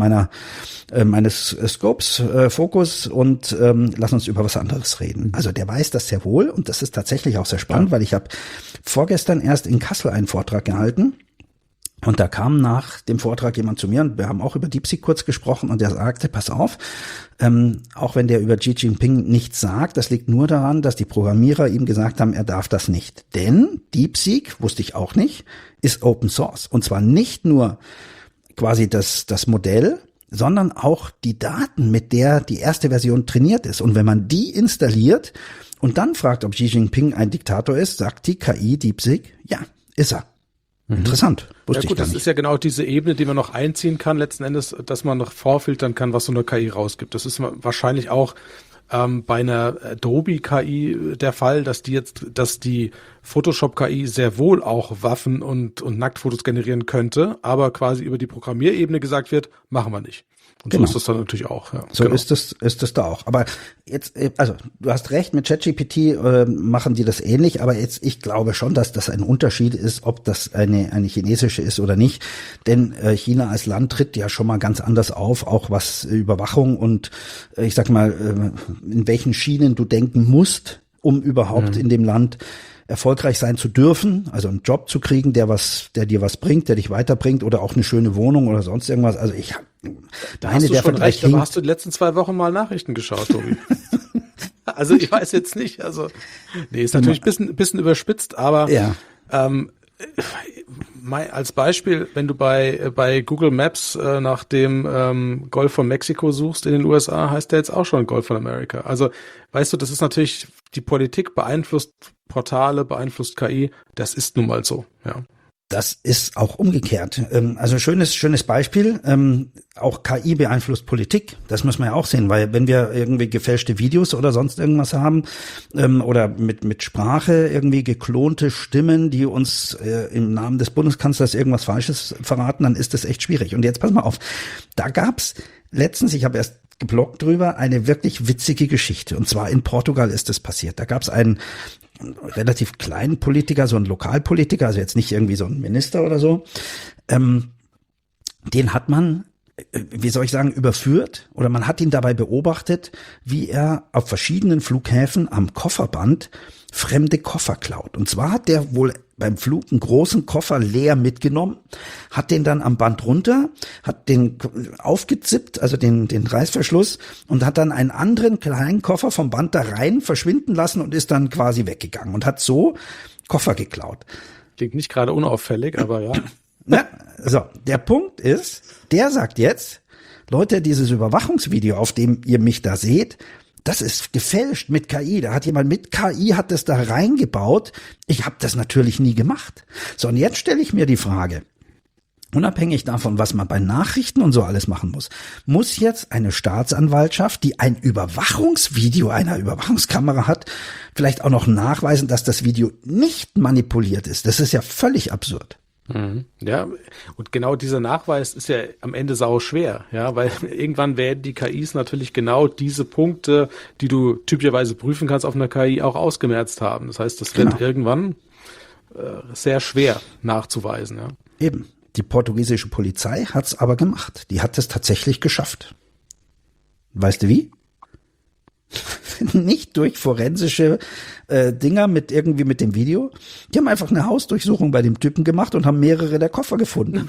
meines Scopes, Fokus, und lass uns über was anderes reden. Also der weiß das sehr wohl, und das ist tatsächlich auch sehr spannend, weil ich habe vorgestern erst in Kassel einen Vortrag gehalten. Und da kam nach dem Vortrag jemand zu mir, und wir haben auch über DeepSeek kurz gesprochen, und der sagte, pass auf, auch wenn der über Xi Jinping nichts sagt, das liegt nur daran, dass die Programmierer ihm gesagt haben, er darf das nicht. Denn DeepSeek, wusste ich auch nicht, ist Open Source. Und zwar nicht nur quasi das Modell, sondern auch die Daten, mit der die erste Version trainiert ist. Und wenn man die installiert und dann fragt, ob Xi Jinping ein Diktator ist, sagt die KI DeepSeek, ja, ist er. Interessant. Wusste ich gar nicht. Das ist ja genau diese Ebene, die man noch einziehen kann, letzten Endes, dass man noch vorfiltern kann, was so eine KI rausgibt. Das ist wahrscheinlich auch bei einer Adobe-KI der Fall, dass die Photoshop-KI sehr wohl auch Waffen und Nacktfotos generieren könnte, aber quasi über die Programmierebene gesagt wird, machen wir nicht. Und so ist das dann natürlich auch. Ja, so ist es da auch. Aber jetzt, also du hast recht, mit ChatGPT machen die das ähnlich, aber jetzt, ich glaube schon, dass das ein Unterschied ist, ob das eine chinesische ist oder nicht. Denn China als Land tritt ja schon mal ganz anders auf, auch was Überwachung und ich sag mal, in welchen Schienen du denken musst, um überhaupt in dem Land erfolgreich sein zu dürfen, also einen Job zu kriegen, der dir was bringt, der dich weiterbringt, oder auch eine schöne Wohnung oder sonst irgendwas. Also da hast du schon recht, aber hast du die letzten 2 Wochen mal Nachrichten geschaut, Tobi? Also ich weiß jetzt nicht, also nee, ist natürlich ein bisschen überspitzt, aber ja. Als Beispiel, wenn du bei Google Maps nach dem Golf von Mexiko suchst in den USA, heißt der jetzt auch schon Golf von America. Also weißt du, das ist natürlich, die Politik beeinflusst Portale, beeinflusst KI, das ist nun mal so, ja. Das ist auch umgekehrt. Also schönes Beispiel. Auch KI beeinflusst Politik. Das muss man ja auch sehen, weil wenn wir irgendwie gefälschte Videos oder sonst irgendwas haben oder mit Sprache irgendwie geklonte Stimmen, die uns im Namen des Bundeskanzlers irgendwas Falsches verraten, dann ist das echt schwierig. Und jetzt pass mal auf. Da gab's letztens, ich habe erst gebloggt drüber, eine wirklich witzige Geschichte. Und zwar in Portugal ist das passiert. Da gab's einen relativ kleinen Politiker, so ein Lokalpolitiker, also jetzt nicht irgendwie so ein Minister oder so, den hat man, wie soll ich sagen, überführt, oder man hat ihn dabei beobachtet, wie er auf verschiedenen Flughäfen am Kofferband fremde Koffer klaut. Und zwar hat der wohl beim Flug einen großen Koffer leer mitgenommen, hat den dann am Band runter, hat den aufgezippt, also den Reißverschluss, und hat dann einen anderen kleinen Koffer vom Band da rein verschwinden lassen und ist dann quasi weggegangen und hat so Koffer geklaut. Klingt nicht gerade unauffällig, aber ja. Na, so, der Punkt ist, der sagt jetzt, Leute, dieses Überwachungsvideo, auf dem ihr mich da seht, das ist gefälscht mit KI. Da hat jemand mit KI hat das da reingebaut. Ich habe das natürlich nie gemacht. So, und jetzt stelle ich mir die Frage, unabhängig davon, was man bei Nachrichten und so alles machen muss jetzt eine Staatsanwaltschaft, die ein Überwachungsvideo einer Überwachungskamera hat, vielleicht auch noch nachweisen, dass das Video nicht manipuliert ist. Das ist ja völlig absurd. Ja, und genau dieser Nachweis ist ja am Ende sau schwer, ja, weil irgendwann werden die KIs natürlich genau diese Punkte, die du typischerweise prüfen kannst auf einer KI, auch ausgemerzt haben. Das heißt, das wird irgendwann sehr schwer nachzuweisen, ja. Eben. Die portugiesische Polizei hat's aber gemacht. Die hat es tatsächlich geschafft. Weißt du wie? Nicht durch forensische Dinger mit dem Video. Die haben einfach eine Hausdurchsuchung bei dem Typen gemacht und haben mehrere der Koffer gefunden.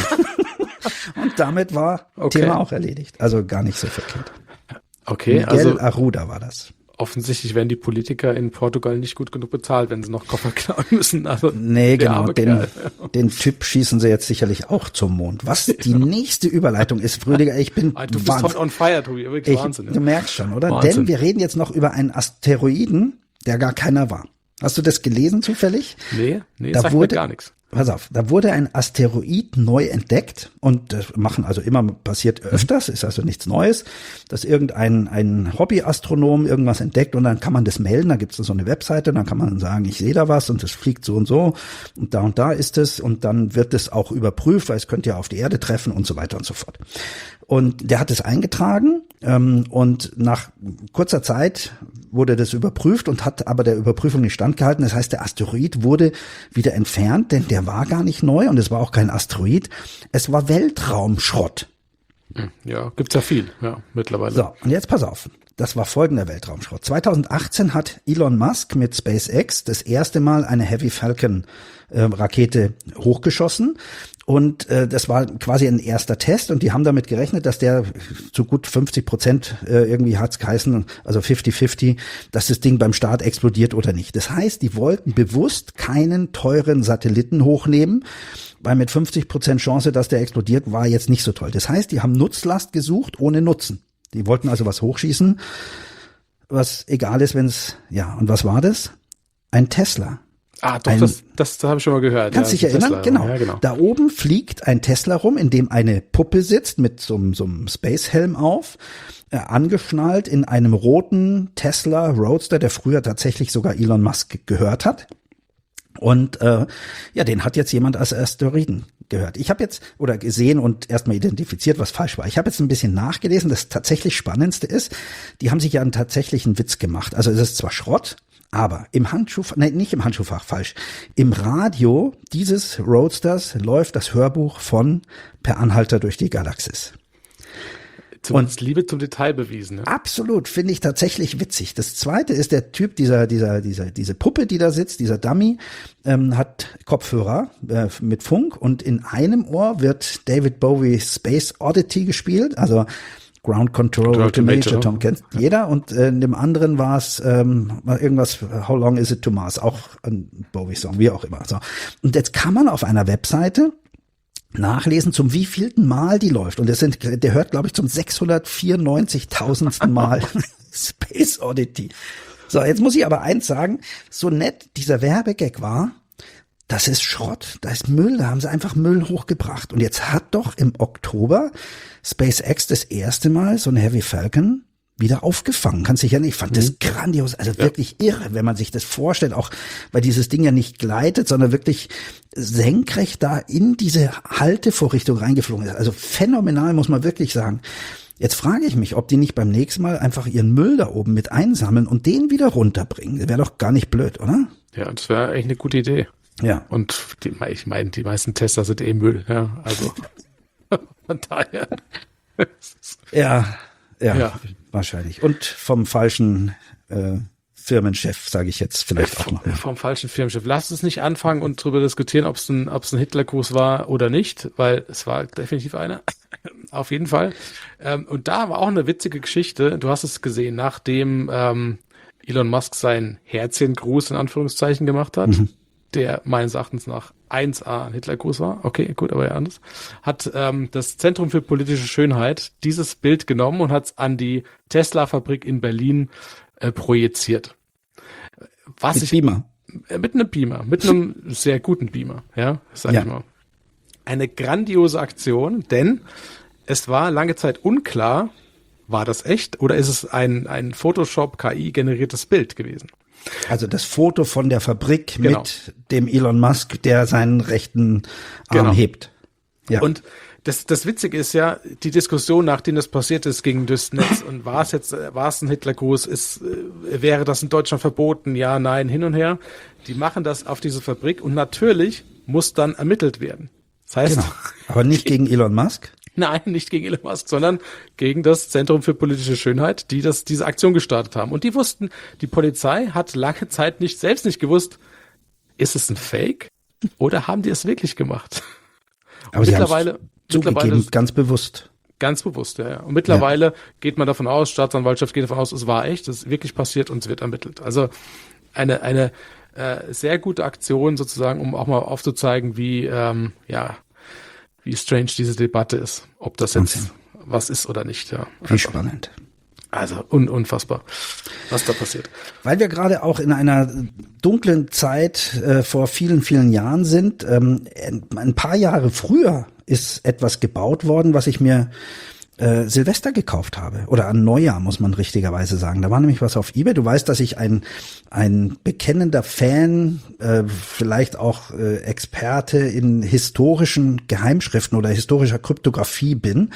Und damit war Thema auch erledigt. Also gar nicht so verkehrt. Okay, Miguel also Arruda war das. Offensichtlich werden die Politiker in Portugal nicht gut genug bezahlt, wenn sie noch Koffer klauen müssen. Also nee, genau. Den Typ schießen sie jetzt sicherlich auch zum Mond. Was die nächste Überleitung ist, Rüdiger, ich bin du bist heute on fire, Tobi. Wirklich Wahnsinn. Du merkst schon, oder? Wahnsinn. Denn wir reden jetzt noch über einen Asteroiden, der gar keiner war. Hast du das gelesen zufällig? Nee, sagt mir gar nichts. Pass auf, da wurde ein Asteroid neu entdeckt und das passiert öfters, ist also nichts Neues, dass ein Hobbyastronom irgendwas entdeckt und dann kann man das melden, da gibt es so eine Webseite, dann kann man sagen, ich sehe da was und es fliegt so und da ist es und dann wird es auch überprüft, weil es könnte ja auf die Erde treffen und so weiter und so fort. Und der hat es eingetragen und nach kurzer Zeit wurde das überprüft und hat aber der Überprüfung nicht standgehalten. Das heißt, der Asteroid wurde wieder entfernt, denn der war gar nicht neu und es war auch kein Asteroid. Es war Weltraumschrott. Ja, gibt's ja viel, ja, mittlerweile. So, und jetzt pass auf. Das war folgender Weltraumschrott. 2018 hat Elon Musk mit SpaceX das erste Mal eine Heavy Falcon Rakete hochgeschossen. Und das war quasi ein erster Test und die haben damit gerechnet, dass der zu gut 50% irgendwie hat's geheißen, also 50-50, dass das Ding beim Start explodiert oder nicht. Das heißt, die wollten bewusst keinen teuren Satelliten hochnehmen, weil mit 50% Chance, dass der explodiert, war jetzt nicht so toll. Das heißt, die haben Nutzlast gesucht ohne Nutzen. Die wollten also was hochschießen, was egal ist, wenn's, ja, und was war das? Ein Tesla. Ah, doch, das habe ich schon mal gehört. Kannst dich erinnern? Genau. Ja, genau. Da oben fliegt ein Tesla rum, in dem eine Puppe sitzt mit so einem Space-Helm auf, angeschnallt in einem roten Tesla Roadster, der früher tatsächlich sogar Elon Musk gehört hat. Und den hat jetzt jemand als Asteroiden gehört. Ich habe jetzt oder gesehen und erstmal identifiziert, was falsch war. Ich habe jetzt ein bisschen nachgelesen. Das tatsächlich Spannendste ist, die haben sich ja einen tatsächlichen Witz gemacht. Also es ist zwar Schrott, aber im Handschuhfach, nein, nicht im Handschuhfach, falsch. Im Radio dieses Roadsters läuft das Hörbuch von Per Anhalter durch die Galaxis. Und Liebe zum Detail bewiesen. Ne? Absolut, finde ich tatsächlich witzig. Das Zweite ist der Typ, diese Puppe, die da sitzt, dieser Dummy, hat Kopfhörer mit Funk und in einem Ohr wird David Bowie Space Oddity gespielt, also Ground Control to Major Tom kennt jeder und in dem anderen war es irgendwas How Long Is It to Mars, auch ein Bowie-Song, wie auch immer. So. Und jetzt kann man auf einer Webseite nachlesen, zum wievielten Mal die läuft. Und der hört, glaube ich, zum 694.000. Mal Space Oddity. So, jetzt muss ich aber eins sagen, so nett dieser Werbegag war, das ist Schrott, da ist Müll, da haben sie einfach Müll hochgebracht. Und jetzt hat doch im Oktober SpaceX das erste Mal so eine Heavy Falcon wieder aufgefangen. Kannst dich ja nicht, ich fand das grandios, also wirklich irre, wenn man sich das vorstellt, auch weil dieses Ding ja nicht gleitet, sondern wirklich senkrecht da in diese Haltevorrichtung reingeflogen ist. Also phänomenal, muss man wirklich sagen. Jetzt frage ich mich, ob die nicht beim nächsten Mal einfach ihren Müll da oben mit einsammeln und den wieder runterbringen. Das wäre doch gar nicht blöd, oder? Ja, das wäre echt eine gute Idee. Ja. Und ich meine, die meisten Tester sind Müll, ja, also von daher. Ja, wahrscheinlich. Und vom falschen Firmenchef, sage ich jetzt vielleicht auch noch mal. Vom falschen Firmenchef. Lass uns nicht anfangen und darüber diskutieren, ob es ein Hitlergruß war oder nicht, weil es war definitiv einer. Auf jeden Fall. Und da war auch eine witzige Geschichte. Du hast es gesehen, nachdem Elon Musk seinen Herzchengruß in Anführungszeichen gemacht hat, der meines Erachtens nach 1A ein Hitlergruß war, okay, gut, aber ja anders, hat das Zentrum für politische Schönheit dieses Bild genommen und hat es an die Tesla-Fabrik in Berlin projiziert. Beamer? Mit einem Beamer, mit einem sehr guten Beamer, ja, sag ich mal. eine grandiose Aktion, denn es war lange Zeit unklar, war das echt oder ist es ein Photoshop-KI-generiertes Bild gewesen? Also das Foto von der Fabrik Genau. mit dem Elon Musk, der seinen rechten Arm hebt. Ja. Und das Witzige ist ja, die Diskussion, nachdem das passiert ist, ging durchs Netz. Und war es ein Hitlergruß? Wäre das in Deutschland verboten? Ja, nein, hin und her. Die machen das auf diese Fabrik und natürlich muss dann ermittelt werden. Das heißt, Genau. Aber nicht gegen Elon Musk? nein, nicht gegen Elon Musk, sondern gegen das Zentrum für politische Schönheit, die diese Aktion gestartet haben. Und die wussten, die Polizei hat lange Zeit selbst nicht gewusst, ist es ein Fake oder haben die es wirklich gemacht? Und Aber sie mittlerweile zugegeben, ganz bewusst. ganz bewusst, ja. Und mittlerweile geht man davon aus, Staatsanwaltschaft geht davon aus, es war echt, es ist wirklich passiert und es wird ermittelt. Also eine sehr gute Aktion sozusagen, um auch mal aufzuzeigen, wie strange diese Debatte ist, ob das jetzt was ist oder nicht. Ja. Wie spannend. Also unfassbar, was da passiert. Weil wir gerade auch in einer dunklen Zeit vor vielen, vielen Jahren sind. Ein paar Jahre früher ist etwas gebaut worden, was ich mir Silvester gekauft habe. Oder an Neujahr, muss man richtigerweise sagen. Da war nämlich was auf eBay. Du weißt, dass ich ein bekennender Fan, vielleicht auch Experte in historischen Geheimschriften oder historischer Kryptographie bin.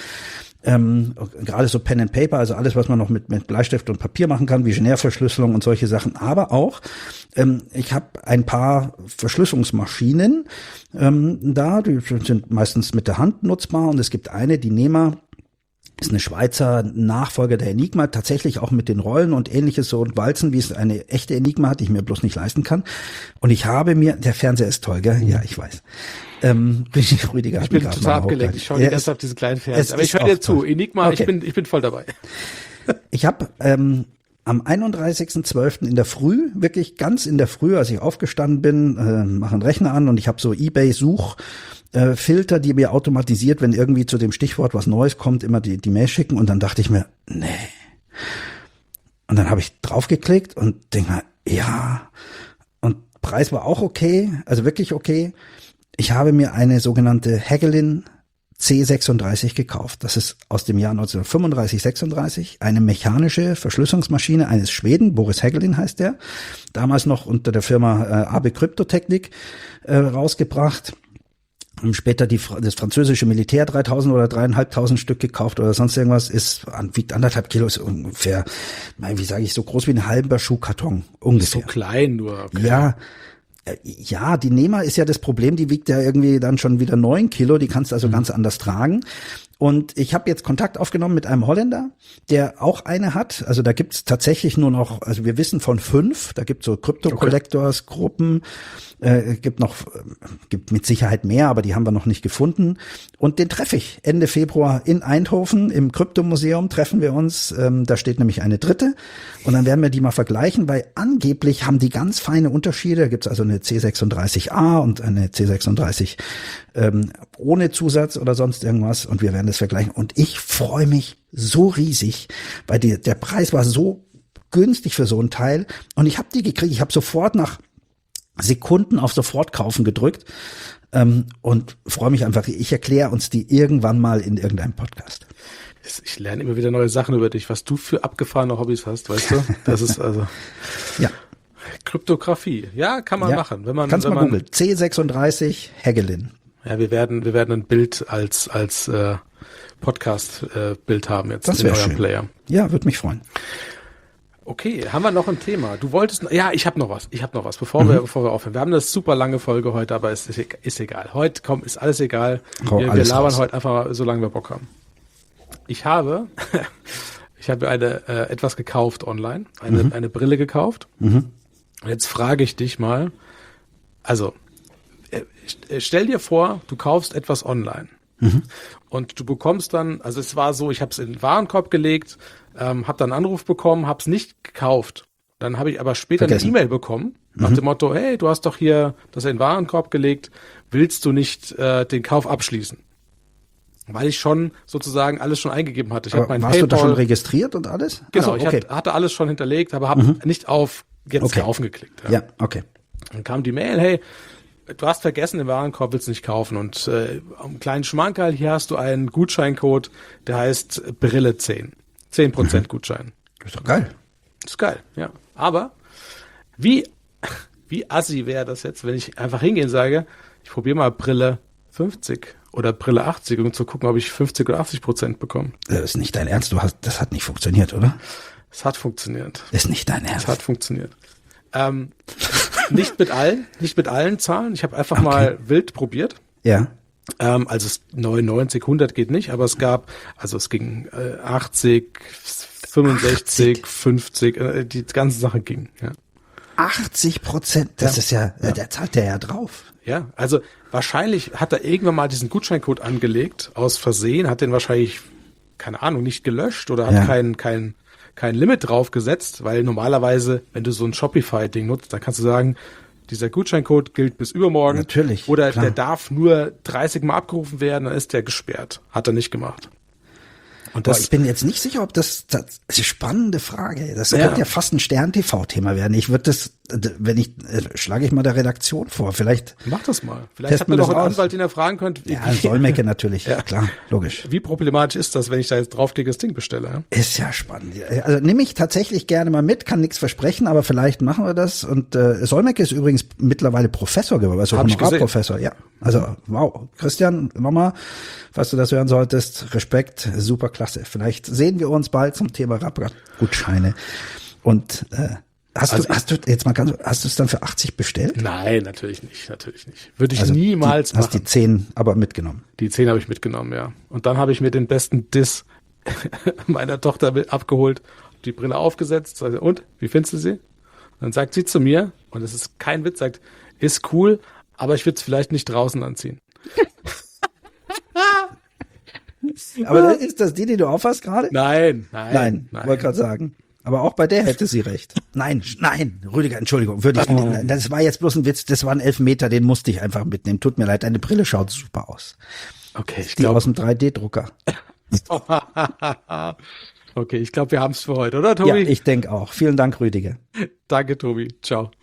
Gerade so Pen and Paper, also alles, was man noch mit Bleistift und Papier machen kann, wie Genève-Verschlüsselung und solche Sachen. Aber auch, ich habe ein paar Verschlüsselungsmaschinen die sind meistens mit der Hand nutzbar. Und es gibt eine, die NEMA, ist eine Schweizer Nachfolger der Enigma, tatsächlich auch mit den Rollen und ähnliches so und Walzen, wie es eine echte Enigma hat, die ich mir bloß nicht leisten kann. Und ich habe mir, der Fernseher ist toll, gell? Ja, ich weiß. Rüdiger ich bin total abgelenkt. Ich schaue die ganze Zeit auf diese kleinen Fernseher. Aber ich höre dir zu. Enigma, okay. Ich bin voll dabei. Ich habe am 31.12. in der Früh, wirklich ganz in der Früh, als ich aufgestanden bin, mache einen Rechner an und ich habe so eBay-Suchfilter, die mir automatisiert, wenn irgendwie zu dem Stichwort was Neues kommt, immer die Mail schicken. Und dann dachte ich mir, nee. Und dann habe ich draufgeklickt und denke mir, ja. Und Preis war auch okay, also wirklich okay. Ich habe mir eine sogenannte Hagelin C36 gekauft. Das ist aus dem Jahr 1935, 36. Eine mechanische Verschlüsselungsmaschine eines Schweden, Boris Hagelin heißt der. Damals noch unter der Firma AB Kryptotechnik rausgebracht. Und später das französische Militär 3000 oder 3500 Stück gekauft oder sonst irgendwas, wiegt 1,5 Kilo, ist ungefähr, wie sage ich, so groß wie ein halber Schuhkarton ungefähr. So klein nur. Okay. Ja, die NEMA ist ja das Problem, die wiegt ja irgendwie dann schon wieder 9 Kilo, die kannst du also ganz anders tragen. Und ich habe jetzt Kontakt aufgenommen mit einem Holländer, der auch eine hat. Also da gibt's tatsächlich nur noch, also wir wissen von 5, da gibt's so Crypto-Collectors-Gruppen, gibt mit Sicherheit mehr, aber die haben wir noch nicht gefunden. Und den treffe ich Ende Februar in Eindhoven im Kryptomuseum treffen wir uns. Da steht nämlich eine dritte und dann werden wir die mal vergleichen, weil angeblich haben die ganz feine Unterschiede. Da gibt's also eine C36A und eine C36 ohne Zusatz oder sonst irgendwas und wir werden das vergleichen. Und ich freue mich so riesig, weil der Preis war so günstig für so ein Teil und ich habe die gekriegt. Ich habe sofort nach Sekunden auf sofort kaufen gedrückt und freue mich einfach. Ich erkläre uns die irgendwann mal in irgendeinem Podcast. Ich lerne immer wieder neue Sachen über dich, was du für abgefahrene Hobbys hast, weißt du? Das ist also ja. Kryptographie. Ja, kann man machen. Kannst mal googeln. C36 Hagelin. Ja, wir werden ein Bild als Podcast-Bild haben jetzt das in eurem schön. Player. Ja, würde mich freuen. Okay, haben wir noch ein Thema? Du wolltest, ich habe noch was, bevor wir aufhören. Wir haben eine super lange Folge heute, aber es ist egal. Heute, ist alles egal. Wir labern heute einfach, solange wir Bock haben. Ich habe etwas gekauft online, eine Brille gekauft. Und jetzt frage ich dich mal, also, stell dir vor, du kaufst etwas online. Und du bekommst dann, also es war so, ich habe es in den Warenkorb gelegt, habe dann einen Anruf bekommen, habe es nicht gekauft. Dann habe ich aber später eine E-Mail bekommen, nach dem Motto, hey, du hast doch hier das in den Warenkorb gelegt, willst du nicht den Kauf abschließen? Weil ich schon sozusagen alles schon eingegeben hatte. Warst du da schon registriert und alles? Genau, ich hatte alles schon hinterlegt, aber habe nicht auf jetzt kaufen geklickt. Ja, okay. Dann kam die Mail, hey, du hast vergessen, den Warenkorb willst du nicht kaufen und einen kleinen Schmankerl, hier hast du einen Gutscheincode, der heißt Brille 10. 10% Gutschein. Das ist doch geil. Das ist geil, ja. Aber wie assi wäre das jetzt, wenn ich einfach hingehe und sage, ich probiere mal Brille 50 oder Brille 80, um zu gucken, ob ich 50 oder 80% bekomme. Das ist nicht dein Ernst, das hat nicht funktioniert, oder? Es hat funktioniert. Ist nicht dein Ernst. Es hat funktioniert. Nicht mit allen Zahlen. Ich habe einfach mal wild probiert. Ja. Also 99, 100 geht nicht, aber es ging 80, 65, 50, die ganze Sache ging, ja. 80%, das ist ja, der zahlt der ja drauf. Ja, also wahrscheinlich hat er irgendwann mal diesen Gutscheincode angelegt, aus Versehen, hat den wahrscheinlich, keine Ahnung, nicht gelöscht oder hat kein Limit draufgesetzt, weil normalerweise, wenn du so ein Shopify-Ding nutzt, dann kannst du sagen, dieser Gutscheincode gilt bis übermorgen. Natürlich. Oder klar. der darf nur 30 Mal abgerufen werden, dann ist der gesperrt. Hat er nicht gemacht. Und das, ich bin jetzt nicht sicher, ob das ist eine spannende Frage. Das könnte ja fast ein Stern-TV-Thema werden. Ich würde das, schlage ich mal der Redaktion vor. Vielleicht. Mach das mal. Vielleicht hat man doch einen Anwalt, den er fragen könnte. Ja, Solmecke natürlich. Ja, klar, logisch. Wie problematisch ist das, wenn ich da jetzt draufklicke, das Ding bestelle? Ja? Ist ja spannend. Also nehme ich tatsächlich gerne mal mit, kann nichts versprechen, aber vielleicht machen wir das. Und Solmecke ist übrigens mittlerweile Professor geworden, also Honorarprofessor. Ja, also wow. Christian, nochmal, falls du das hören solltest, Respekt, super klasse. Vielleicht sehen wir uns bald zum Thema Rabattgutscheine. Und hast du es dann für 80 bestellt? Nein, natürlich nicht. Würde ich niemals machen. Hast die 10 aber mitgenommen? Die 10 habe ich mitgenommen, ja. Und dann habe ich mir den besten Diss meiner Tochter abgeholt, die Brille aufgesetzt. Und, wie findest du sie? Und dann sagt sie zu mir, und es ist kein Witz, sagt, ist cool, aber ich würde es vielleicht nicht draußen anziehen. Aber ist das die du aufhast gerade? Nein. Wollte gerade sagen. Aber auch bei der hätte sie recht. Nein, Rüdiger, Entschuldigung, das war jetzt bloß ein Witz, das war ein Elfmeter, den musste ich einfach mitnehmen. Tut mir leid, deine Brille schaut super aus. Okay, ich glaube. Die aus dem 3D-Drucker. Okay, ich glaube, wir haben es für heute, oder Tobi? Ja, ich denke auch. Vielen Dank, Rüdiger. Danke, Tobi. Ciao.